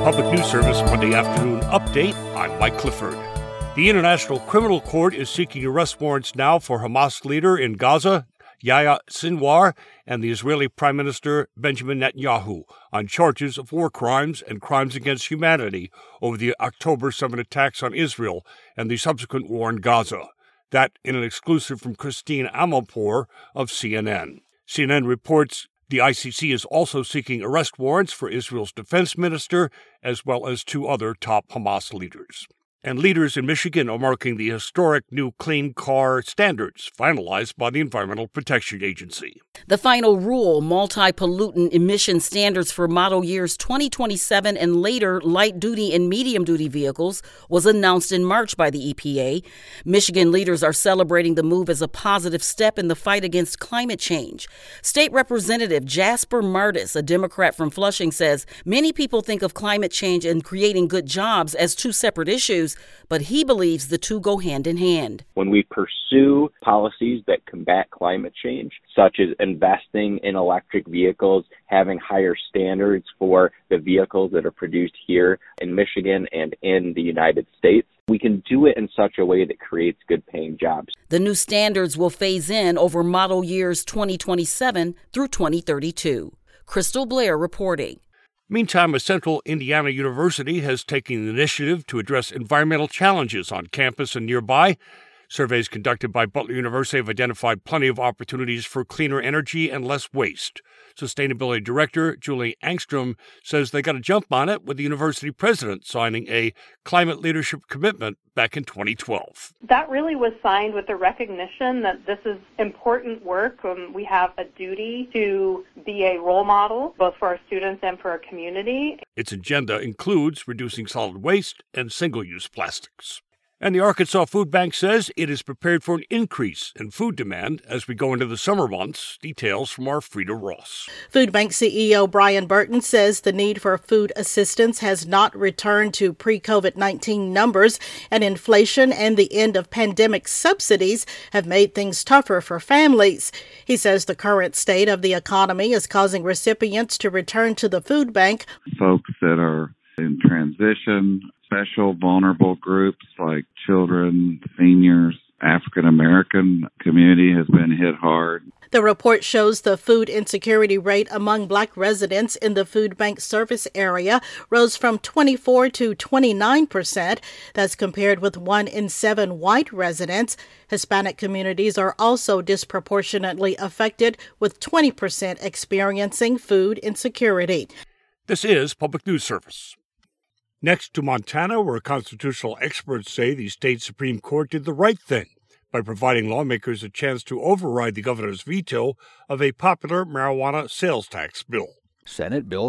Public News Service Monday afternoon update. I'm Mike Clifford. The International Criminal Court is seeking arrest warrants now for Hamas leader in Gaza, Yahya Sinwar, and the Israeli Prime Minister Benjamin Netanyahu on charges of war crimes and crimes against humanity over the October 7 attacks on Israel and the subsequent war in Gaza. That in an exclusive from Christine Amanpour of CNN. CNN reports the ICC is also seeking arrest warrants for Israel's defense minister as well as two other top Hamas leaders. And leaders in Michigan are marking the historic new clean car standards finalized by the Environmental Protection Agency. The final rule, multi-pollutant emission standards for model years 2027 and later light-duty and medium-duty vehicles, was announced in March by the EPA. Michigan leaders are celebrating the move as a positive step in the fight against climate change. State Representative Jasper Martis, a Democrat from Flushing, says many people think of climate change and creating good jobs as two separate issues, but he believes the two go hand in hand. When we pursue policies that combat climate change, such as investing in electric vehicles, having higher standards for the vehicles that are produced here in Michigan and in the United States, we can do it in such a way that creates good-paying jobs. The new standards will phase in over model years 2027 through 2032. Crystal Blair reporting. Meantime, a Central Indiana university has taken the initiative to address environmental challenges on campus and nearby. Surveys conducted by Butler University have identified plenty of opportunities for cleaner energy and less waste. Sustainability Director Julie Angstrom says they got a jump on it with the university president signing a climate leadership commitment back in 2012. That really was signed with the recognition that this is important work. We have a duty to be a role model, both for our students and for our community. Its agenda includes reducing solid waste and single-use plastics. And the Arkansas Food Bank says it is prepared for an increase in food demand as we go into the summer months. Details from our Frida Ross. Food Bank CEO Brian Burton says the need for food assistance has not returned to pre-COVID-19 numbers, and inflation and the end of pandemic subsidies have made things tougher for families. He says the current state of the economy is causing recipients to return to the food bank. Folks that are in transition, special vulnerable groups like children, seniors, African American community has been hit hard. The report shows the food insecurity rate among Black residents in the food bank service area rose from 24 to 29%. That's compared with 1 in 7 white residents. Hispanic communities are also disproportionately affected, with 20% experiencing food insecurity. This is Public News Service. Next to Montana, where constitutional experts say the state Supreme Court did the right thing by providing lawmakers a chance to override the governor's veto of a popular marijuana sales tax bill. Senate Bill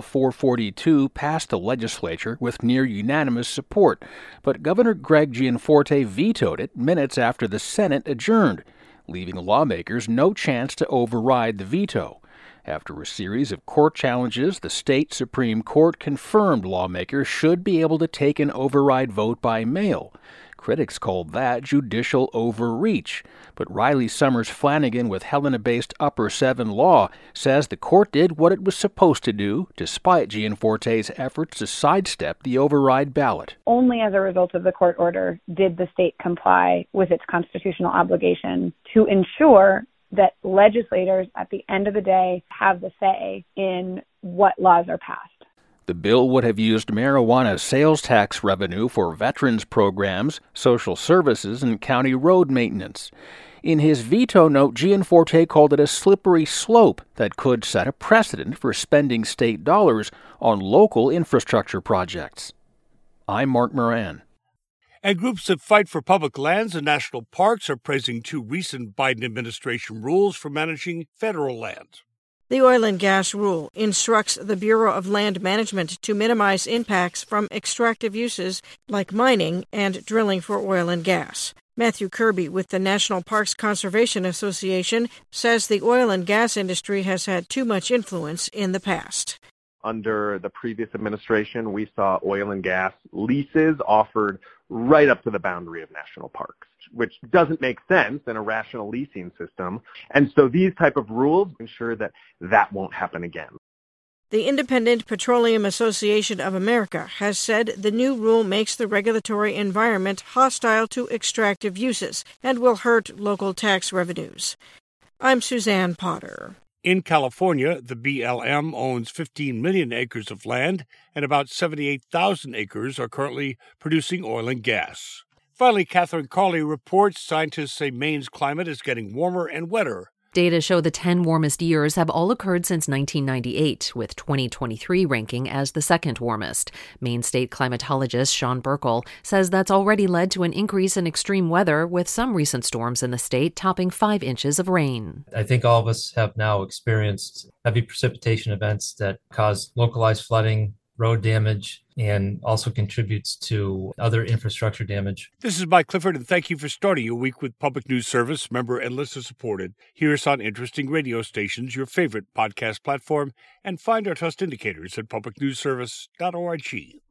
442 passed the legislature with near unanimous support, but Governor Greg Gianforte vetoed it minutes after the Senate adjourned, leaving lawmakers no chance to override the veto. After a series of court challenges, the state Supreme Court confirmed lawmakers should be able to take an override vote by mail. Critics called that judicial overreach. But Riley Summers Flanagan with Helena-based Upper 7 Law says the court did what it was supposed to do, despite Gianforte's efforts to sidestep the override ballot. Only as a result of the court order did the state comply with its constitutional obligation to ensure that legislators at the end of the day have the say in what laws are passed. The bill would have used marijuana sales tax revenue for veterans programs, social services, and county road maintenance. In his veto note, Gianforte called it a slippery slope that could set a precedent for spending state dollars on local infrastructure projects. I'm Mark Moran. And groups that fight for public lands and national parks are praising two recent Biden administration rules for managing federal land. The oil and gas rule instructs the Bureau of Land Management to minimize impacts from extractive uses like mining and drilling for oil and gas. Matthew Kirby with the National Parks Conservation Association says the oil and gas industry has had too much influence in the past. Under the previous administration, we saw oil and gas leases offered right up to the boundary of national parks, which doesn't make sense in a rational leasing system. And so these type of rules ensure that that won't happen again. The Independent Petroleum Association of America has said the new rule makes the regulatory environment hostile to extractive uses and will hurt local tax revenues. I'm Suzanne Potter. In California, the BLM owns 15 million acres of land, and about 78,000 acres are currently producing oil and gas. Finally, Catherine Carley reports scientists say Maine's climate is getting warmer and wetter. Data show the 10 warmest years have all occurred since 1998, with 2023 ranking as the second warmest. Maine state climatologist Sean Burkle says that's already led to an increase in extreme weather, with some recent storms in the state topping 5 inches of rain. I think all of us have now experienced heavy precipitation events that cause localized flooding, road damage, and also contributes to other infrastructure damage. This is Mike Clifford, and thank you for starting your week with Public News Service, member and listener-supported. Hear us on interesting radio stations, your favorite podcast platform, and find our trust indicators at publicnewsservice.org.